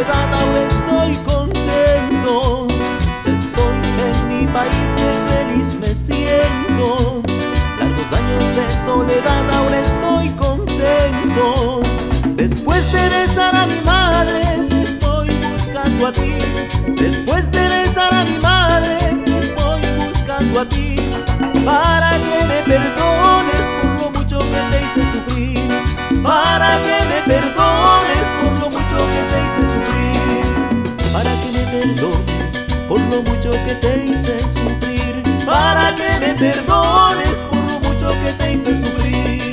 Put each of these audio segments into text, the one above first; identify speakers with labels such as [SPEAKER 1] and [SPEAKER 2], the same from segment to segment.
[SPEAKER 1] soledad ahora estoy contento. Ya estoy en mi país, que feliz me siento. Largos años de soledad ahora estoy contento. Después de besar a mi madre te estoy buscando a ti. Después de besar a mi madre te estoy buscando a ti. Para que me perdones por lo mucho que te hice sufrir. Para que me perdones por lo mucho que te hice sufrir. Para que me perdones por lo mucho que te hice sufrir. Para que me perdones por lo mucho que te hice sufrir.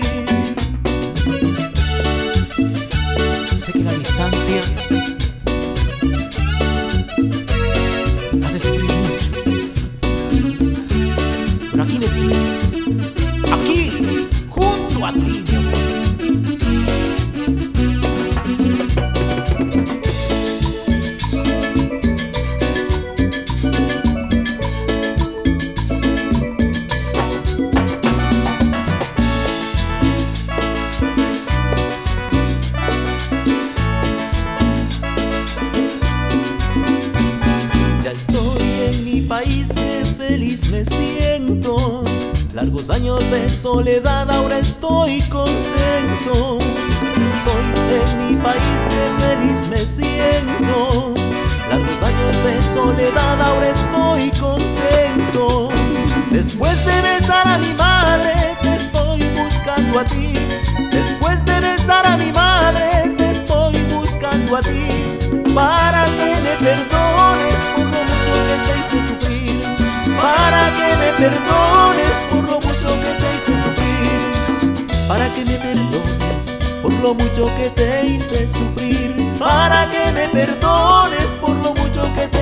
[SPEAKER 2] Sé que la distancia hace sufrir mucho, pero aquí me tienes, aquí, junto a ti, mi amor.
[SPEAKER 1] Ya estoy en mi país, que feliz me siento. Largos años de soledad ahora estoy contento. Estoy en mi país, que feliz me siento. Largos años de soledad ahora estoy contento. Después de besar a mi madre te estoy buscando a ti. Después de besar a mi madre te estoy buscando a ti. Para que me perdones por lo mucho que te hice sufrir. Para que me perdones por lo mucho que te hice sufrir. Para que me perdones por lo mucho que te hice sufrir. Para que me perdones por lo mucho que